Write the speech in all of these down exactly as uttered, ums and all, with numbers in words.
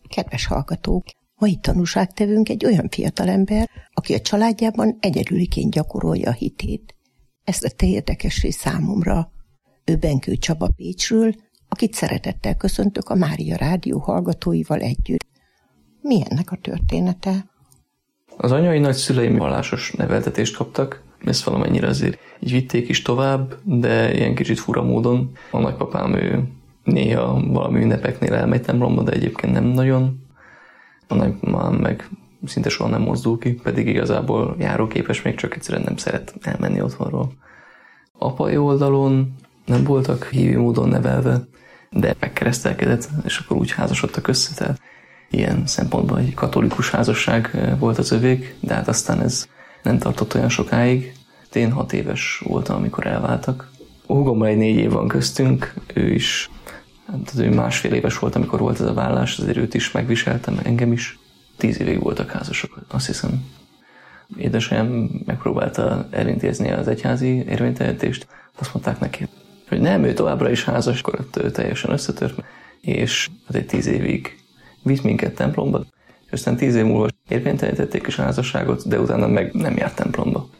Kedves hallgatók, mai tanúságtevőnk egy olyan fiatalember, aki a családjában egyedüliként gyakorolja a hitét. Ez tette érdekessé számomra. Ő Benkő Csaba Pécsről, akit szeretettel köszöntök a Mária Rádió hallgatóival együtt. Mi ennek a története? Az anyai nagyszüleim vallásos neveltetést kaptak, ezt valamennyire azért így vitték is tovább, de ilyen kicsit fura módon. A nagypapám ő néha valami ünnepeknél elmegy templomba, de egyébként nem nagyon. A nagymamám meg szinte soha nem mozdul ki, pedig igazából járóképes, még csak egyszerűen nem szeret elmenni otthonról. Apai oldalon nem voltak hívi módon nevelve, de megkeresztelkedett, és akkor úgy házasodtak össze, tehát ilyen szempontból egy katolikus házasság volt az övék, de hát aztán ez nem tartott olyan sokáig. Én hat éves voltam, amikor elváltak. A húgommal egy négy év van köztünk, ő is, hát ő másfél éves volt, amikor volt ez a vállás, azért őt is megviseltem, engem is. Tíz évig voltak házasok, azt hiszem. Édesanyám megpróbálta elintézni az egyházi érvénytelenítést, azt mondták neki, hogy nem, ő továbbra is házas, akkor ő teljesen összetört, és egy tíz évig vitt minket templomba, és aztán tíz év múlva érvénytelenítették is a házasságot, de utána meg nem járt templomba.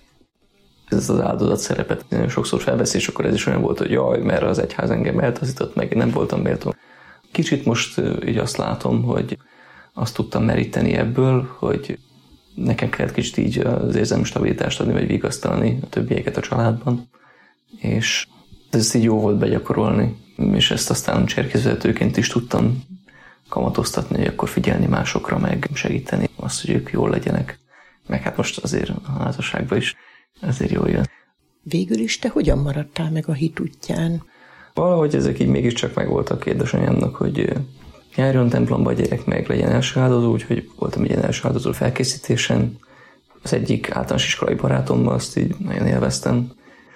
Ez az áldozat szerepet nagyon sokszor felveszi, és akkor ez is olyan volt, hogy jaj, mert az egyház engem eltaszított, meg nem voltam méltó. Kicsit most így azt látom, hogy azt tudtam meríteni ebből, hogy nekem kellett kicsit így az érzelmi stabilitást adni, vagy vigasztalni a többieket a családban, és ez így jó volt begyakorolni, és ezt aztán cserkészvezetőként is tudtam kamatoztatni, hogy akkor figyelni másokra, meg segíteni azt, hogy ők jól legyenek. Meg hát most azért a házasságban is ezért jól jön. Végül is te hogyan maradtál meg a hit útján? Valahogy ezek így mégiscsak megvoltak édesanyámnak, hogy járjon templomba a gyerek, meg legyen első áldozó, úgyhogy voltam egy ilyen első áldozó felkészítésen. Az egyik általános iskolai barátommal azt így nagyon élveztem.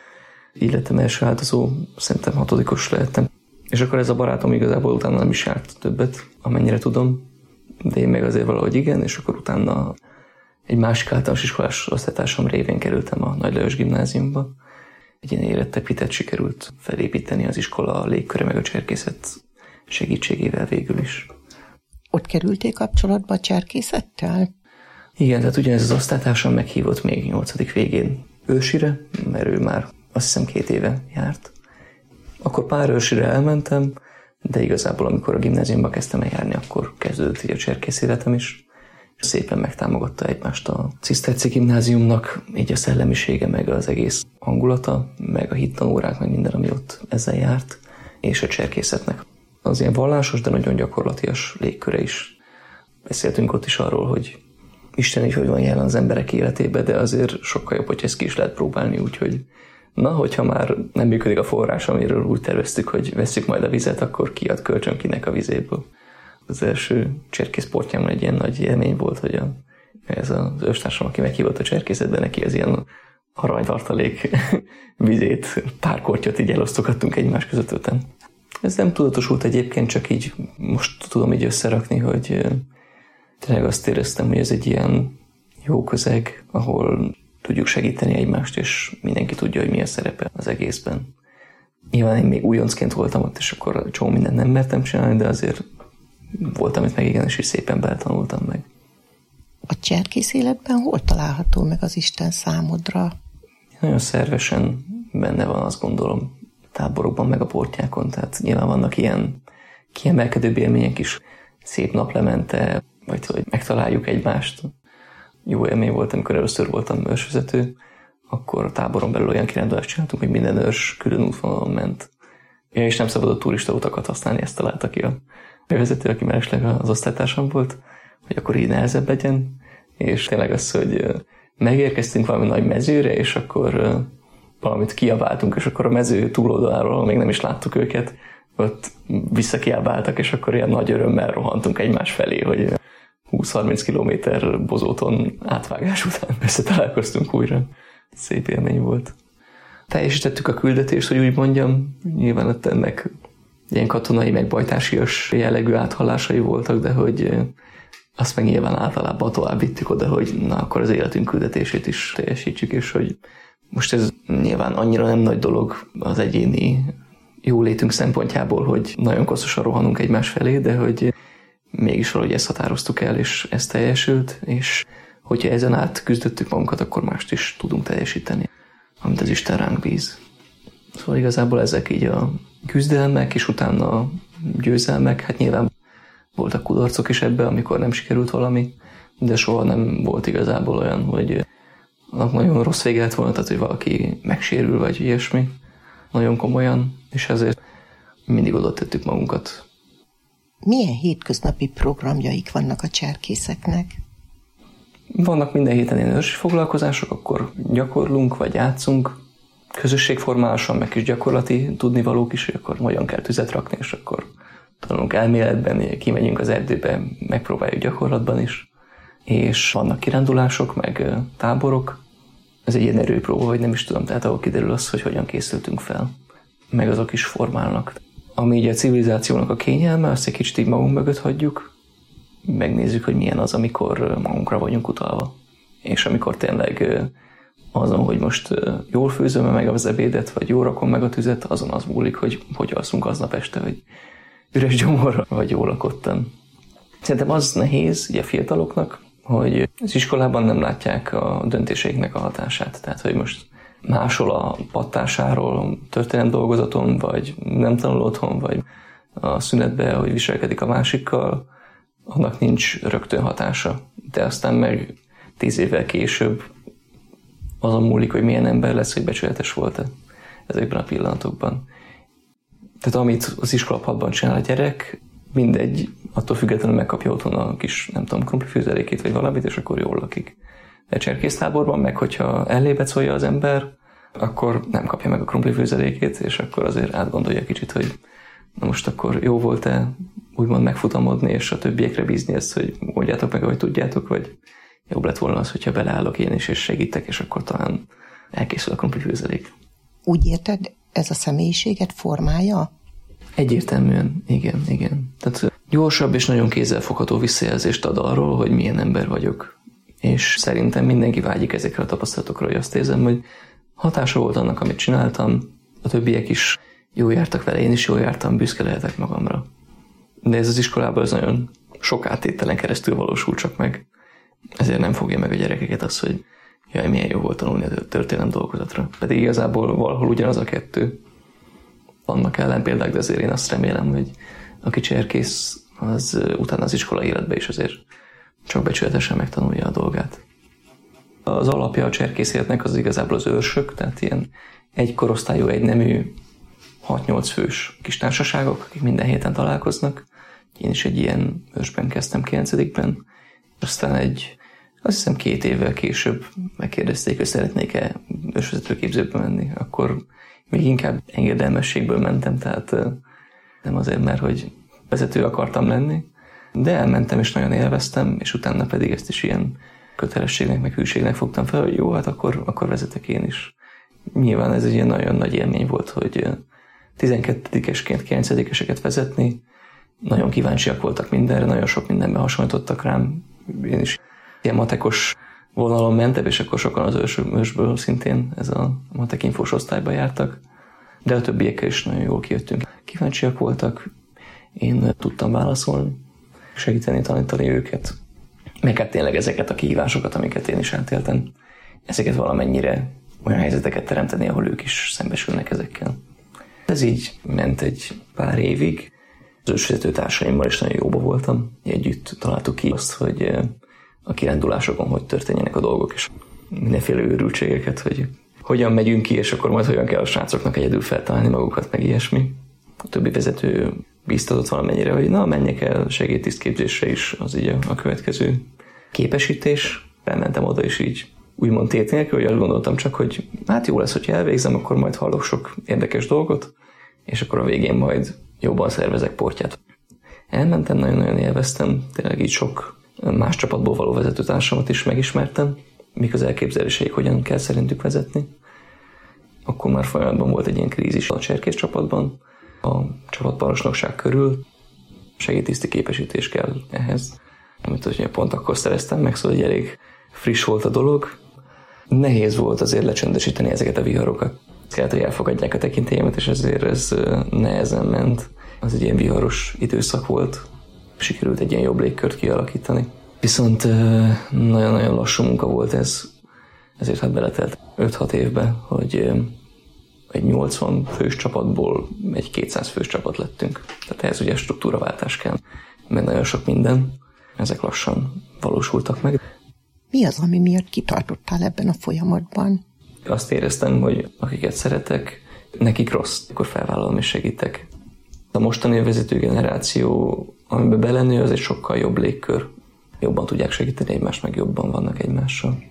Így lettem első áldozó, szerintem hatodikos lehettem. És akkor ez a barátom igazából utána nem is járt többet, amennyire tudom, de én meg azért valahogy igen, és akkor utána egy másik általános iskolás osztálytársam révén kerültem a Nagy Lajos gimnáziumba. Egy ilyen érettebb hitet sikerült felépíteni az iskola légköre meg a cserkészet segítségével végül is. Ott kerültél kapcsolatba a cserkészettel? Igen, tehát ugyanez az osztálytársam meghívott még nyolcadik végén ősire, mert ő már azt hiszem két éve járt. Akkor pár ősire elmentem, de igazából amikor a gimnáziumba kezdtem el járni, akkor kezdődött így a cserkész életem is. Szépen megtámogatta egymást a Ciszterci gimnáziumnak, így a szellemisége, meg az egész hangulata, meg a hittanórák, meg minden, ami ott ezzel járt, és a cserkészetnek. Az ilyen vallásos, de nagyon gyakorlatias légköre is. Beszéltünk ott is arról, hogy Isten is hogy van jelen az emberek életébe, de azért sokkal jobb, hogy ezt ki is lehet próbálni, úgyhogy na, hogyha már nem működik a forrás, amiről úgy terveztük, hogy vesszük majd a vizet, akkor kiad kölcsön kinek a vizéből. Az első cserkészportjámon egy ilyen nagy élmény volt, hogy a, ez az őstársam, aki meghívott a cserkészetbe, neki az ilyen aranytartalék vizét, pár kortyot így elosztogattunk egymás között után. Ez nem tudatosult egyébként, csak így most tudom így összerakni, hogy tényleg azt éreztem, hogy ez egy ilyen jó közeg, ahol tudjuk segíteni egymást, és mindenki tudja, hogy mi a szerepe az egészben. Nyilván én még újoncként voltam ott, és akkor csomó mindent nem mertem csinálni, de azért voltam itt meg igenis, és szépen beltanultam meg. A cserkész életben hol található meg az Isten számodra? Nagyon szervesen benne van, azt gondolom, táborokban, meg a portyákon, tehát nyilván vannak ilyen kiemelkedőbb élmények is, szép naplemente, vagy hogy megtaláljuk egymást. Jó élmény volt, amikor először voltam őrsvezető, akkor a táboron belül olyan kirándulást csináltunk, hogy minden őrs külön útvonalon ment. Ja, és nem szabadott turista utakat használni, ezt találta ki a vezető, aki mellesleg az osztálytársam volt, hogy akkor így nehezebb legyen, és tényleg az, hogy megérkeztünk valami nagy mezőre, és akkor valamit kiabáltunk, és akkor a mező túloldaláról még nem is láttuk őket, ott visszakiabáltak, és akkor ilyen nagy örömmel rohantunk egymás felé, hogy húsz-harminc kilométer bozóton átvágás után összetalálkoztunk újra. Szép élmény volt. Teljesítettük a küldetést, hogy úgy mondjam, nyilván ott ennek ilyen katonai, meg bajtársias jellegű áthallásai voltak, de hogy azt meg nyilván általában tovább vittük oda, hogy na akkor az életünk küldetését is teljesítsük, és hogy most ez nyilván annyira nem nagy dolog az egyéni jólétünk szempontjából, hogy nagyon koszosan rohanunk egymás felé, de hogy mégis valahogy ezt határoztuk el, és ez teljesült, és hogyha ezen át küzdöttük magunkat, akkor mást is tudunk teljesíteni, amit az Isten ránk bíz. Szóval igazából ezek így a küzdelmek, és utána a győzelmek, hát nyilván voltak kudarcok is ebben, amikor nem sikerült valami, de soha nem volt igazából olyan, hogy nagyon rossz vége lett volna, tehát hogy valaki megsérül, vagy ilyesmi, nagyon komolyan, és ezért mindig oda tettük magunkat. Milyen hétköznapi programjaik vannak a cserkészeknek? Vannak minden héten ilyen őrsi foglalkozások, akkor gyakorlunk, vagy játszunk, közösségformáláson, meg kis gyakorlati tudnivalók is, hogy akkor hogyan kell tüzet rakni, és akkor tanulunk elméletben, kimegyünk az erdőbe, megpróbáljuk gyakorlatban is, és vannak kirándulások, meg táborok. Ez egy ilyen erőpróba, vagy nem is tudom, tehát ahol kiderül az, hogy hogyan készültünk fel. Meg azok is formálnak. Ami így a civilizációnak a kényelme, azt egy kicsit így magunk mögött hagyjuk, megnézzük, hogy milyen az, amikor magunkra vagyunk utalva. És amikor tényleg azon, hogy most jól főzöm meg az ebédet, vagy jól rakom meg a tüzet, azon az múlik, hogy hogy alszunk aznap este, hogy üres gyomorra, vagy jól lakottan. Szerintem az nehéz ugye a fiataloknak, hogy az iskolában nem látják a döntéseiknek a hatását. Tehát, hogy most máshol a pattásáról, történelem dolgozaton, vagy nem tanul otthon, vagy a szünetben, hogy viselkedik a másikkal, annak nincs rögtön hatása. De aztán meg tíz évvel később azon múlik, hogy milyen ember lesz, hogy becsületes volt-e ezekben a pillanatokban. Tehát amit az iskolapadban csinál a gyerek, mindegy, attól függetlenül megkapja otthon a kis, nem tudom, krumplifőzelékét, vagy valamit, és akkor jól lakik. De cserkésztáborban meg, hogyha ellébecolja az ember, akkor nem kapja meg a krumplifőzelékét, és akkor azért átgondolja kicsit, hogy na most akkor jó volt-e úgymond megfutamodni, és a többiekre bízni ezt, hogy mondjátok meg, ahogy tudjátok, vagy jobb lett volna az, hogyha beleállok én is, és segítek, és akkor talán elkészül a krumplifőzelék. Úgy érted, ez a személyiséget formálja? Egyértelműen, igen, igen. Tehát gyorsabb és nagyon kézzelfogható visszajelzést ad arról, hogy milyen ember vagyok. És szerintem mindenki vágyik ezekre a tapasztalatokra, hogy azt érzem, hogy hatása volt annak, amit csináltam, a többiek is jól jártak vele, én is jól jártam, büszke lehetek magamra. De ez az iskolában az nagyon sok áttételen keresztül valósul csak meg. Ezért nem fogja meg a gyerekeket az, hogy jaj, milyen jó volt tanulni a történelem dolgozatra. Pedig igazából valahol ugyanaz a kettő. Vannak ellenpéldák, de azért én azt remélem, hogy aki cserkész, az utána az iskola életbe is azért csak becsületesen megtanulja a dolgát. Az alapja a cserkész életnek az igazából az őrsök, tehát ilyen egy korosztályú, egy nemű, hat-nyolc fős kis társaságok, akik minden héten találkoznak. Én is egy ilyen ősben kezdtem kilencedikben. Aztán egy, azt hiszem két évvel később megkérdezték, hogy szeretnék-e ősvezetőképzőbe menni. Akkor még inkább engedelmességből mentem, tehát nem azért, mert hogy vezető akartam lenni, de elmentem és nagyon élveztem, és utána pedig ezt is ilyen kötelességnek, meg hűségnek fogtam fel, hogy jó, hát akkor, akkor vezetek én is. Nyilván ez egy ilyen nagyon nagy élmény volt, hogy tizenkettedikesként kilencedikeseket vezetni, nagyon kíváncsiak voltak mindenre, nagyon sok mindenben hasonlítottak rám. Én is ilyen matekos vonalon mentem, és akkor sokan az ős, ősből szintén ez a matek infós osztályba jártak, de a többiekkel is nagyon jól kijöttünk. Kíváncsiak voltak, én tudtam válaszolni, segíteni, tanítani őket, meg hát tényleg ezeket a kihívásokat, amiket én is átéltem, ezeket valamennyire olyan helyzeteket teremteni, ahol ők is szembesülnek ezekkel. Ez így ment egy pár évig. Az ősvezető társaimmal is nagyon jóba voltam. Együtt találtuk ki azt, hogy a kirándulásokon hogy történjenek a dolgok, és mindenféle őrültségeket, hogy hogyan megyünk ki, és akkor majd hogyan kell a srácoknak egyedül feltalálni magukat, meg ilyesmi. A többi vezető bíztatott valamennyire, hogy na, menjek el segédtisztképzésre is, az így a, a következő képesítés. Elmentem oda, és így úgymond tét nélkül, hogy azt gondoltam csak, hogy hát jó lesz, hogyha elvégzem, akkor majd hallok sok érdekes dolgot, és akkor a végén majd jobban szervezek portyát. Elmentem, nagyon-nagyon élveztem, tényleg így sok más csapatból való vezetőtársamat is megismertem, mik az elképzeléseik, hogyan kell szerintük vezetni. Akkor már folyamatban volt egy ilyen krízis a cserkész csapatban, a csapatparancsnokság körül, segédtiszti képesítés kell ehhez, amit ugye pont akkor szereztem meg, szóval egy elég friss volt a dolog. Nehéz volt azért lecsendesíteni ezeket a viharokat. Kellett, hogy elfogadják a tekintélyemet, és ezért ez nehezen ment. Az egy ilyen viharos időszak volt. sikerült egy ilyen jobb légkört kialakítani. Viszont nagyon-nagyon lassú munka volt ez, ezért hát beletelt öt-hat évbe, hogy egy nyolcvan fős csapatból egy kétszáz fős csapat lettünk. Tehát ehhez ugye struktúraváltás kell, meg nagyon sok minden. Ezek lassan valósultak meg. Mi az, ami miatt kitartottál ebben a folyamatban? Azt éreztem, hogy akiket szeretek, nekik rossz, akkor felvállalom és segítek. A mostani vezető generáció, amiben belenő, az egy sokkal jobb légkör. Jobban tudják segíteni egymást, meg jobban vannak egymással.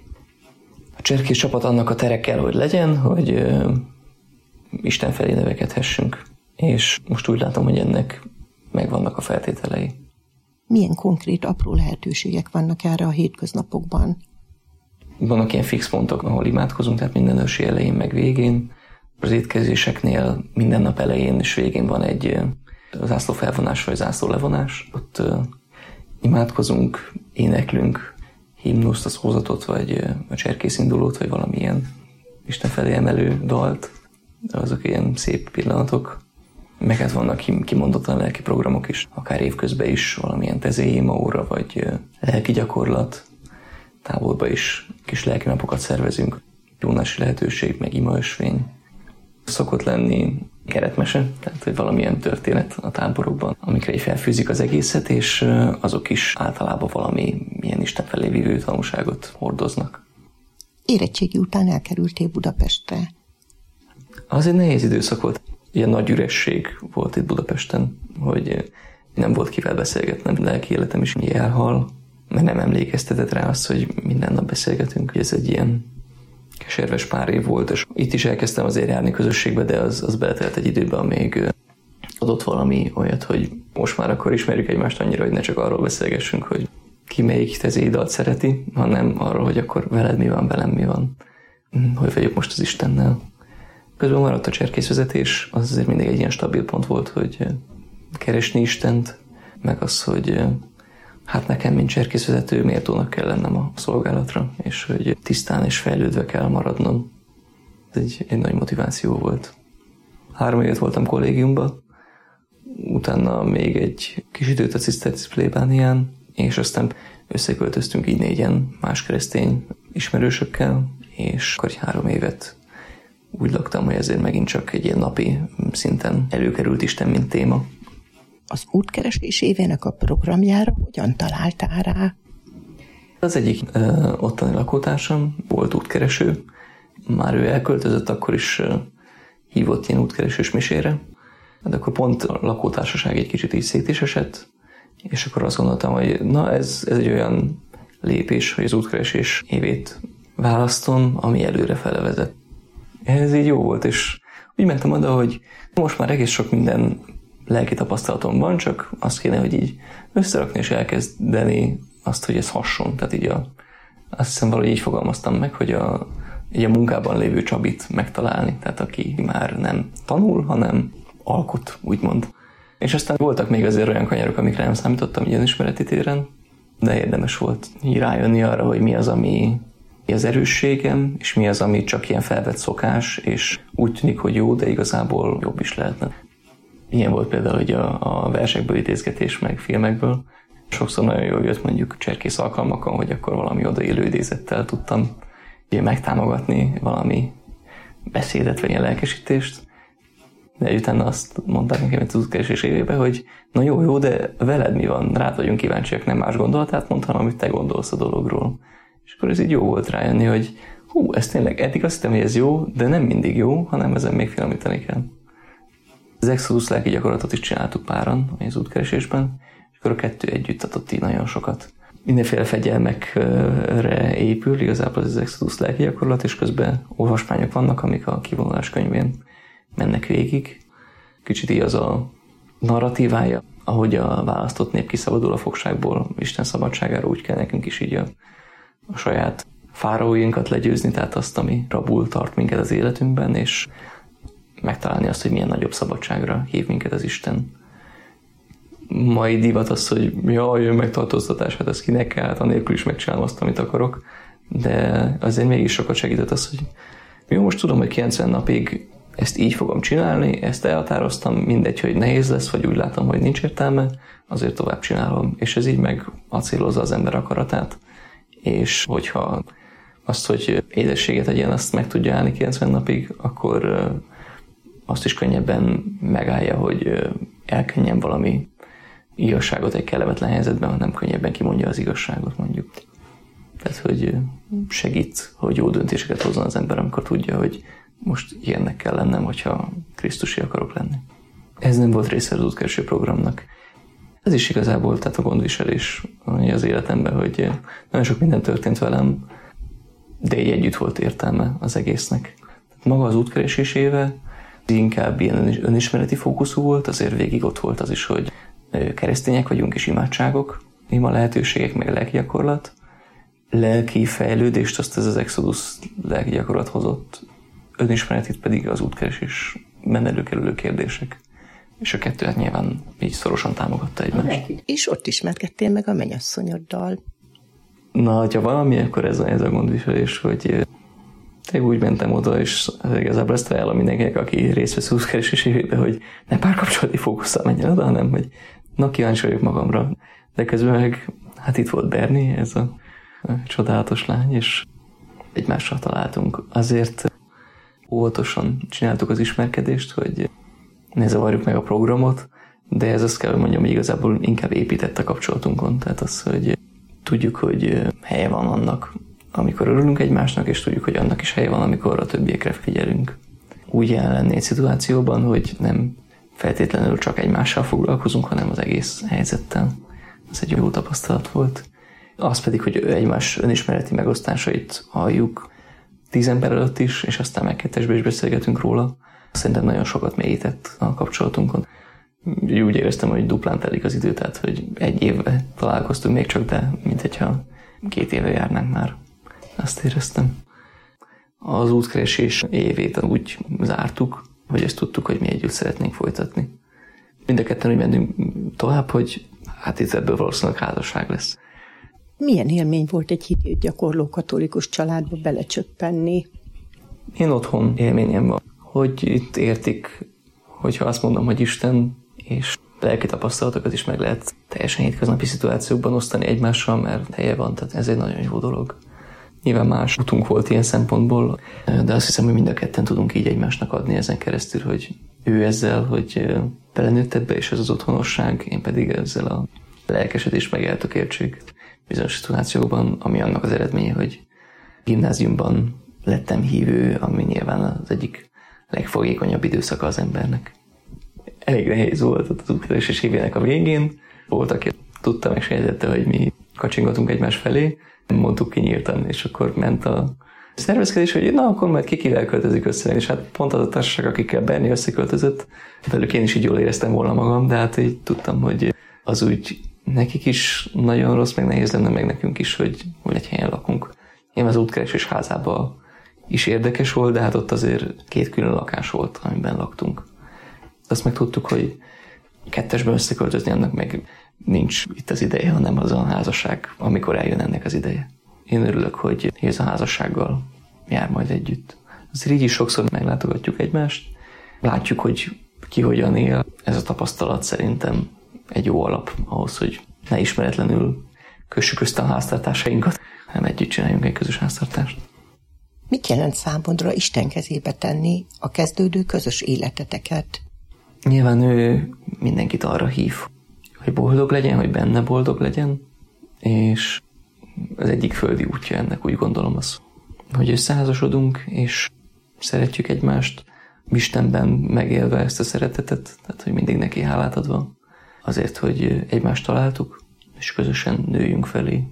A cserkész csapat annak a tere kell, hogy legyen, hogy uh, Isten felé nevekedhessünk. És most úgy látom, hogy ennek megvannak a feltételei. Milyen konkrét, apró lehetőségek vannak erre a hétköznapokban? Vannak ilyen fix pontok, ahol imádkozunk, tehát minden ősi elején meg végén. Az étkezéseknél minden nap elején és végén van egy zászló felvonás vagy zászló levonás. Ott uh, imádkozunk, éneklünk himnuszt, a szózatot, vagy a cserkészindulót, vagy valamilyen Isten felé emelő dalt. Azok ilyen szép pillanatok. Meg hát vannak kimondottan lelki programok is, akár évközben is valamilyen tezéima óra, vagy lelki gyakorlat. Táborba is kis lelki napokat szervezünk. Jónási lehetőség, meg imaösvény. Szokott lenni keretmese, tehát hogy valamilyen történet a táborokban, amikre így felfűzik az egészet, és azok is általában valami milyen Isten felé vívő tanúságot hordoznak. Érettségi után elkerültél Budapestre. Az egy nehéz időszak volt. Ilyen nagy üresség volt itt Budapesten, hogy nem volt kivel beszélgetnem, lelki életem is elhal, mert nem emlékeztetett rá azt, hogy minden nap beszélgetünk. Ez egy ilyen keserves pár év volt, és itt is elkezdtem azért járni közösségbe, de az, az beletelt egy időben, amíg adott valami olyat, hogy most már akkor ismerjük egymást annyira, hogy ne csak arról beszélgessünk, hogy ki melyik tezéidalt szereti, hanem arról, hogy akkor veled mi van, velem mi van, hogy vagyok most az Istennel. Közben maradt a cserkészvezetés, az azért mindig egy ilyen stabil pont volt, hogy keresni Istent, meg az, hogy hát nekem, mint cserkészvezető, méltónak kell lennem a szolgálatra, és hogy tisztán és fejlődve kell maradnom. Ez egy, egy nagy motiváció volt. Három évet voltam kollégiumban, utána még egy kis időt a Ciszterci plébánián, és aztán összeköltöztünk így négyen más keresztény ismerősökkel, és akkor három évet úgy laktam, hogy ezért megint csak egy ilyen napi szinten előkerült Isten, mint téma. Az útkeresés évének a programjára hogyan találtál rá? Az egyik ö, ottani lakótársam volt útkereső. Már ő elköltözött, akkor is ö, hívott ilyen útkeresős misére. De akkor pont a lakótársaság egy kicsit így szét is esett, és akkor azt gondoltam, hogy na ez, ez egy olyan lépés, hogy az útkeresés évét választom, ami előre fele vezet. Ez így jó volt, és úgy mentem oda, hogy most már egész sok minden lelki tapasztalatom van, csak azt kéne, hogy így összerakni és elkezdeni azt, hogy ez hasson. Tehát így a, azt hiszem valahogy így fogalmaztam meg, hogy a, így a munkában lévő Csabit megtalálni, tehát aki már nem tanul, hanem alkot, úgymond. És aztán voltak még azért olyan kanyarok, amikre nem számítottam ilyen ismereti téren, de érdemes volt így rájönni arra, hogy mi az, ami az erősségem, és mi az, ami csak ilyen felvett szokás, és úgy tűnik, hogy jó, de igazából jobb is lehetne. Ilyen volt például hogy a, a versekből idézgetés, meg filmekből. Sokszor nagyon jól jött mondjuk cserkész alkalmakon, hogy akkor valami odaillő idézettel tudtam ugye megtámogatni valami beszédet, vagy ilyen lelkesítést. De utána azt mondták nekem az útkeresés évében, hogy na jó, jó, de veled mi van? Rád vagyunk kíváncsiak, nem más gondolatát mondtam, amit te gondolsz a dologról. És akkor ez így jó volt rájönni, hogy hú, ez tényleg eddig azt hittem, hogy ez jó, de nem mindig jó, hanem ezen még finomítani kell. Az Exodus lelki gyakorlatot is csináltuk páran az útkeresésben, és akkor a kettő együtt adott így nagyon sokat. Mindenféle fegyelmekre épül igazából az Exodus lelki gyakorlat, és közben olvasmányok vannak, amik a kivonulás könyvén mennek végig. Kicsit így az a narratívája, ahogy a választott nép kiszabadul a fogságból Isten szabadságára, úgy kell nekünk is így a, a saját fáraóinkat legyőzni, tehát azt, ami rabul tart minket az életünkben, és megtalálni azt, hogy milyen nagyobb szabadságra hív minket az Isten. Mai divat az, hogy jaj, jön megtartóztatás, hát ez kinek kell, hát anélkül is megcsinálom azt, amit akarok, de azért mégis sokat segített az, hogy jó, most tudom, hogy kilencven napig ezt így fogom csinálni, ezt elhatároztam, mindegy, hogy nehéz lesz, vagy úgy látom, hogy nincs értelme, azért tovább csinálom. És ez így meg acélozza az ember akaratát, és hogyha azt, hogy édességet egyen, azt meg tudja állni kilencven napig, akkor azt is könnyebben megállja, hogy elkenjen valami igazságot egy kellemetlen helyzetben, hanem könnyebben kimondja az igazságot, mondjuk. Tehát, hogy segít, hogy jó döntéseket hozzon az ember, amikor tudja, hogy most ilyennek kell lennem, hogyha Krisztusi akarok lenni. Ez nem volt része az útkereső programnak. Ez is igazából, tehát a gondviselés az életemben, hogy nagyon sok minden történt velem, de így együtt volt értelme az egésznek. Maga az útkeresés éve inkább ilyen önismereti fókuszú volt, azért végig ott volt az is, hogy keresztények vagyunk és imádságok, ima lehetőségek, meg lelki gyakorlat. Lelki fejlődést azt ez az Exodus lelki gyakorlat hozott, önismeretit pedig az útkeresés előkerülő kérdések. És a kettő hát nyilván így szorosan támogatta egymást. És ott ismerkedtél meg a mennyasszonyoddal. Na, ha valami, akkor ez a, ez a gondviselés, hogy én úgy mentem oda, és igazából ezt ajánlom mindenkinek, aki részt vesz útkeresés évében, hogy ne párkapcsolati fókusszal menjen oda, hanem hogy na, kíváncsi vagyok magamra. De közben meg, hát itt volt Berni, ez a, a csodálatos lány, és egymással találtunk. Azért óvatosan csináltuk az ismerkedést, hogy ne zavarjuk meg a programot, de ez azt kell, hogy mondjam, hogy igazából inkább épített a kapcsolatunkon. Tehát az, hogy tudjuk, hogy helye van annak, amikor örülünk egymásnak, és tudjuk, hogy annak is helye van, amikor a többiekre figyelünk. Úgy jelen lenni egy szituációban, hogy nem feltétlenül csak egymással foglalkozunk, hanem az egész helyzettel. Ez egy jó tapasztalat volt. Az pedig, hogy egymás önismereti megosztásait halljuk tíz ember előtt is, és aztán meg kettesbe is beszélgetünk róla. Szerintem nagyon sokat mélyített a kapcsolatunkon. Úgy éreztem, hogy duplán telik az idő, tehát hogy egy évve találkoztunk még csak, de minthogyha két éve járnánk már. Azt éreztem. Az útkeresés évét úgy zártuk, hogy ezt tudtuk, hogy mi együtt szeretnénk folytatni. Mind a ketten úgy mentünk tovább, hogy hát itt ebből valószínűleg házasság lesz. Milyen élmény volt egy hitét gyakorló katolikus családba belecsöppenni? Én otthon élményem van, hogy itt értik, hogyha azt mondom, hogy Isten, és lelki tapasztalatokat is meg lehet teljesen hétköznapi szituációkban osztani egymással, mert helye van, tehát ez egy nagyon jó dolog. Nyilván más utunk volt ilyen szempontból, de azt hiszem, hogy mind a ketten tudunk így egymásnak adni ezen keresztül, hogy ő ezzel, hogy belenőtt ebbe, és ez az otthonosság, én pedig ezzel a lelkesedés meg eltökéltség bizonyos szituációkban, ami annak az eredménye, hogy gimnáziumban lettem hívő, ami nyilván az egyik legfogékonyabb időszaka az embernek. Elég nehéz volt az útkeresés évének a végén. Volt, aki tudta, meg sejtette, hogy mi kacsingatunk egymás felé, mondtuk ki nyíltan, és akkor ment a szervezkedés, hogy na, akkor majd ki kivel költözik össze, és hát pont az a társaság, akikkel Berni összeköltözött, velük én is így jól éreztem volna magam, de hát így tudtam, hogy az úgy nekik is nagyon rossz, meg nehéz lenne, meg nekünk is, hogy, hogy egy helyen lakunk. Én az útkeresés házában is érdekes volt, de hát ott azért két külön lakás volt, amiben laktunk. Azt meg tudtuk, hogy kettesben összeköltözni, annak meg nincs itt az ideje, hanem az a házasság, amikor eljön ennek az ideje. Én örülök, hogy ez a házassággal jár majd együtt. Azért így is sokszor meglátogatjuk egymást, látjuk, hogy ki hogyan él. Ez a tapasztalat szerintem egy jó alap ahhoz, hogy ne ismeretlenül kössük össze a háztartásainkat, hanem együtt csináljunk egy közös háztartást. Mit jelent számodra Isten kezébe tenni a kezdődő közös életeteket? Nyilván ő mindenkit arra hív, hogy boldog legyen, hogy benne boldog legyen, és az egyik földi útja ennek, úgy gondolom az, hogy összeházasodunk, és szeretjük egymást, Istenben megélve ezt a szeretetet, tehát hogy mindig neki hálát adva, azért, hogy egymást találtuk, és közösen nőjünk felé.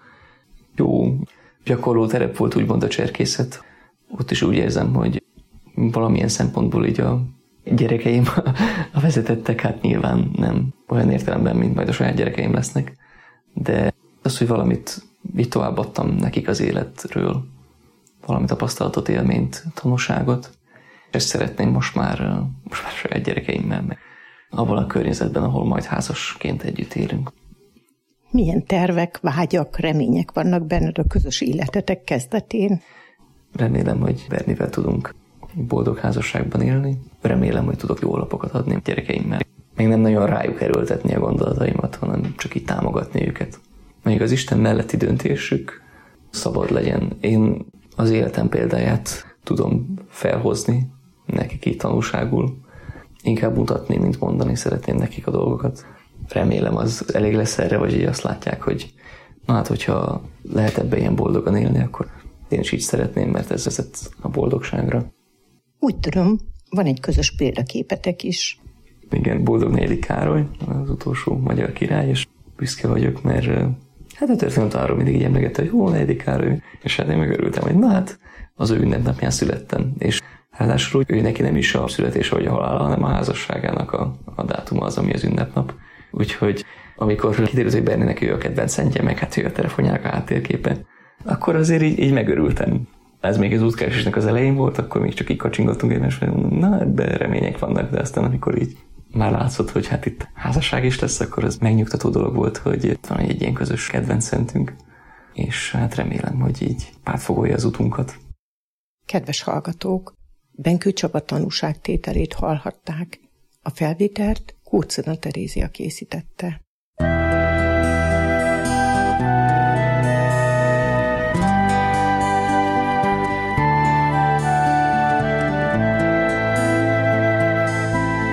Jó gyakorló terep volt úgymond a cserkészet. Ott is úgy érzem, hogy valamilyen szempontból így a gyerekeim a vezetettek, hát nyilván nem olyan értelemben, mint majd a saját gyerekeim lesznek, de az, hogy valamit így továbbadtam nekik az életről, valami tapasztalatot, élményt, tanúságot, ezt szeretném most már, most már saját gyerekeimmel, meg abban a környezetben, ahol majd házasként együtt élünk. Milyen tervek, vágyak, remények vannak benned a közös életetek kezdetén? Remélem, hogy Bernivel tudunk boldog házasságban élni. Remélem, hogy tudok jó lapokat adni a gyerekeimmel. Még nem nagyon rájuk erőltetni a gondolataimat, hanem csak így támogatni őket. Még az Isten melletti döntésük szabad legyen. Én az életem példáját tudom felhozni nekik így tanulságul. Inkább mutatni, mint mondani szeretném nekik a dolgokat. Remélem az elég lesz erre, vagy így azt látják, hogy na hát, hogyha lehet ebben ilyen boldogan élni, akkor én is így szeretném, mert ez vezet a boldogságra. Úgy tudom, van egy közös példaképetek is. Igen, Boldog negyedik Károly, az utolsó magyar király, és büszke vagyok, mert hát a történet arról mindig így emlegette, hogy jó, negyedik Károly, és hát én megörültem, hogy na hát, az ő ünnepnapján születtem, és ráadásul ő neki nem is a születése vagy a halála, hanem a házasságának a, a dátuma az, ami az ünnepnap. Úgyhogy amikor kiderült, hogy Bernének ő a kedvenc szentje, meg hát ő a telefonjának a háttérképe, akkor azért így, így megörültem. Ez még az útkeresésnek az elején volt, akkor még csak így kacsingottunk egymásra, na ebben remények vannak, de aztán amikor így már látszott, hogy hát itt házasság is lesz, akkor ez megnyugtató dolog volt, hogy van egy ilyen közös kedvenc szentünk, és hát remélem, hogy így pártfogolja az utunkat. Kedves hallgatók, Benkő Csaba tanúságtételét hallhatták. A felvételt Kurcina Terézia készítette.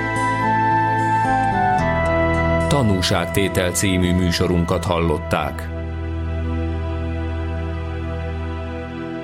Tanúságtétel című műsorunkat hallották.